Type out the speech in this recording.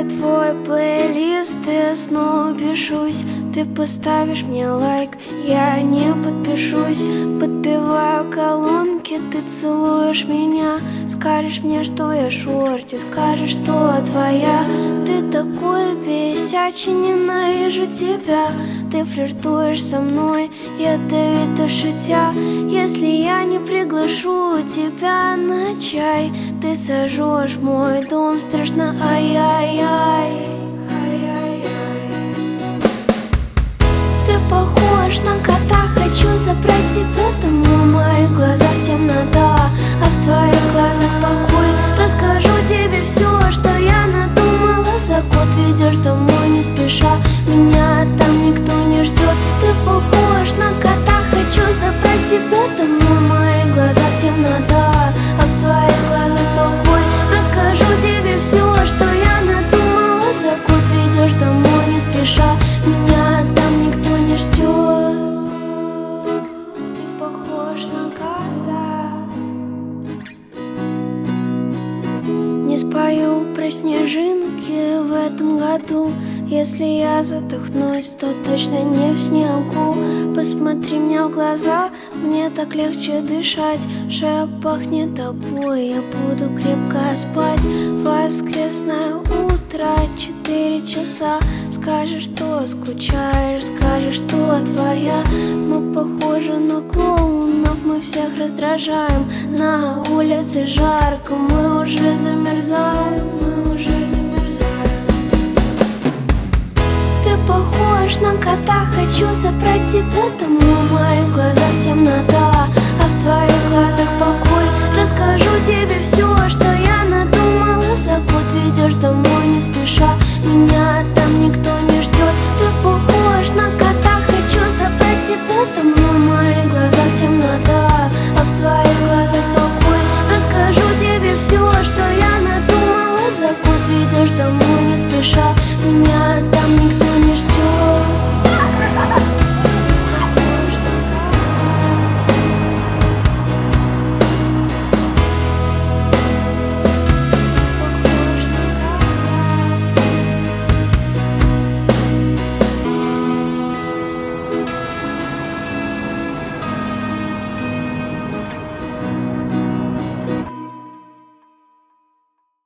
Открываю твой плейлист и снова пишусь. Ты поставишь мне лайк, я не подпишусь. Подпеваю колонки, ты целуешь меня. Скажешь мне, что я шорти, скажешь, что твоя. Ты такой бесячий, ненавижу тебя. Ты флиртуешь со мной, ядовито шутя. Если я не приглашу тебя на чай, ты сожжешь мой дом, страшно, ай-яй-яй. Ты похож на кота, хочу забрать тебя домой. В моих глазах темнота, а в твоих глазах покой. Расскажу тебе все, что я надумала за год. Ведешь домой не спеша, меня там никто не ждет. Ты похож на кота, хочу забрать тебя домой. В моих глазах темнота, а в твоих глазах покой. Расскажу тебе все, что я надумала за год. Ведешь домой не спеша, меня там никто не ждет. Ты похож на кота. Не спою про снежинки в этом году. Если я задохнусь, то точно не в снегу. Посмотри мне в глаза, мне так легче дышать. Шея пахнет тобой, я буду крепко спать. Воскресное утро, 4 часа. Скажешь, что скучаешь, скажешь, что твоя. Мы похожи на клоунов, мы всех раздражаем. На улице жарко, мы уже замерзаем. Ты похож на кота, хочу забрать тебя домой. В моих глазах темнота,